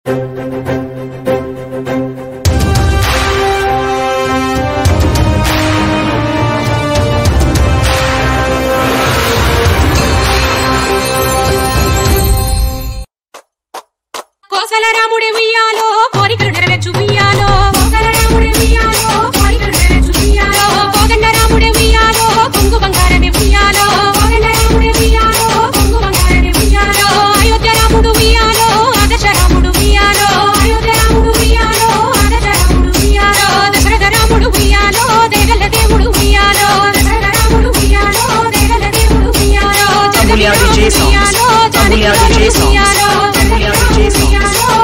కోసల రాముడి ఉయ్యాలో కోరికలు నెరవేర్చు ఉయ్యాలో, కోసల రాముడి ఉయ్యాలో కోరికలు నెరవేర్చు ఉయ్యాలో, కోదండ రాముడి ఉయ్యాలో కొంగు బంగారమే ఉయ్యాలో, కోదండ రాముడి ఉయ్యాలో కొంగు బంగారమే ఉయ్యాలో, అయోధ్య రాముడు ఉయ్యాలో ఆదర్శ రాముడు ఉయ్యాలో, అయోధ్య రాముడు ఉయ్యాలో ఆదర్శ రాముడు ఉయ్యాలో, దశరథ రాముడు ఉయ్యాలో దేగల దేవుడు ఉయ్యాలో, దశరథ రాముడు ఉయ్యాలో దేగల దేవుడు ఉయ్యాలో, Tambuliadi J songs, Tambuliadi J songs, Tambuliadi J songs.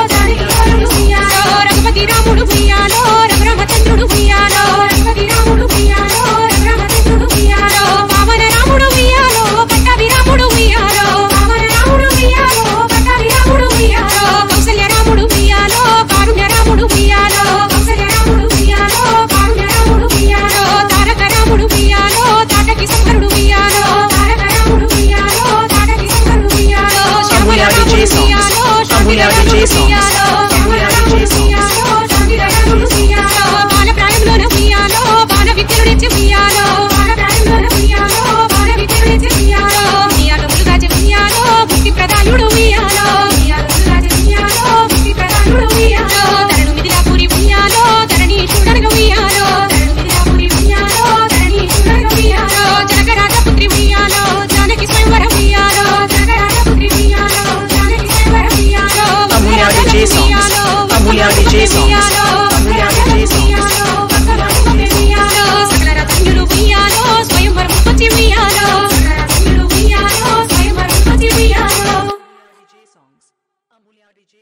Raghupathi రాముడు ఉయ్యాలో రఘురామచంద్రుడు ఉయ్యాలో, రఘుపతి రాముడు ఉయ్యాలో రఘురామచంద్రుడు ఉయ్యాలో, వామన రాముడు ఉయ్యాలో పట్టాభి రాముడు ఉయ్యాలో, వామన రాముడు ఉయ్యాలో పట్టాభి రాముడు ఉయ్యాలో, కౌసల్య రాముడు ఉయ్యాలో కారుణ్య రాముడు ఉయ్యాలో, కౌసల్య రాముడు ఉయ్యాలో కారుణ్య రాముడు ఉయ్యాలో, తారక రాముడు ఉయ్యాలో తాటకి శంకరుడు ఉయ్యాలో, తారక రాముడు ఉయ్యాలో తాటకి శంకరుడు ఉయ్యాలో, Tambuliadi J songs, Tambuliadi J songs, Tambuliadi J songs. బాల ప్రాయంలోన ఉయ్యాలో బాల విద్యలు నేర్చి ఉయ్యాలో, బాల ప్రాయంలోన ఉయ్యాలో బాల విద్యలు నేర్చి ఉయ్యాలో, ఉయ్యాలో ములుగాజ ఉయ్యాలో ముక్తి ప్రదాయుడు ఉయ్యాలో, ఉయ్యాలో ములుగాజ ఉయ్యాలో ముక్తి ప్రదాయుడు ఉయ్యాలో, ధరణు మిథిలాపురి ఉయ్యాలో ధరణి చూడనగ ఉయ్యాలో, ధరణు మిథిలాపురి ఉయ్యాలో ధరణి చూడనగ ఉయ్యాలో, జనక రాజపుత్రి ఉయ్యాలో జానకి స్వయంవర ఉయ్యాలో, జనక రాజపుత్రి ఉయ్యాలో జానకి స్వయంవర ఉయ్యాలో, Tambuliadi J songs, Tambuliadi J songs.